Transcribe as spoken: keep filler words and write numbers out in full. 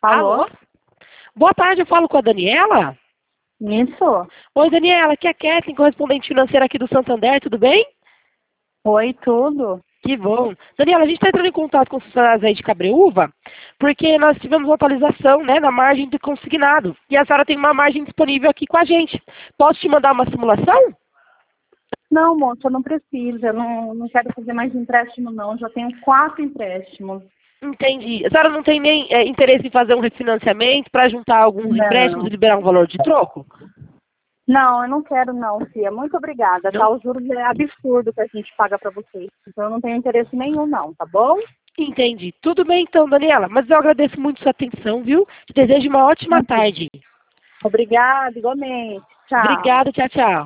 Alô? Boa tarde, eu falo com a Daniela? Isso. Oi, Daniela, aqui é a Kathleen, correspondente financeira aqui do Santander, tudo bem? Oi, tudo. Que bom. Daniela, a gente está entrando em contato com os funcionários aí de Cabreúva, porque nós tivemos uma atualização, né, na margem de consignado. E a senhora tem uma margem disponível aqui com a gente. Posso te mandar uma simulação? Não, moça, não precisa. Eu não, não quero fazer mais empréstimo, não. Eu já tenho quatro empréstimos. Entendi. A senhora não tem nem é, interesse em fazer um refinanciamento para juntar alguns empréstimos e Não. liberar um valor de troco? Não, eu não quero, não, Fia. Muito obrigada, Não? tá? Os juros é absurdo que a gente paga pra vocês. Então eu não tenho interesse nenhum, não, tá bom? Entendi. Tudo bem então, Daniela, mas eu agradeço muito sua atenção, viu? Te desejo uma ótima tarde. Obrigada, igualmente. Tchau. Obrigada, tchau, tchau.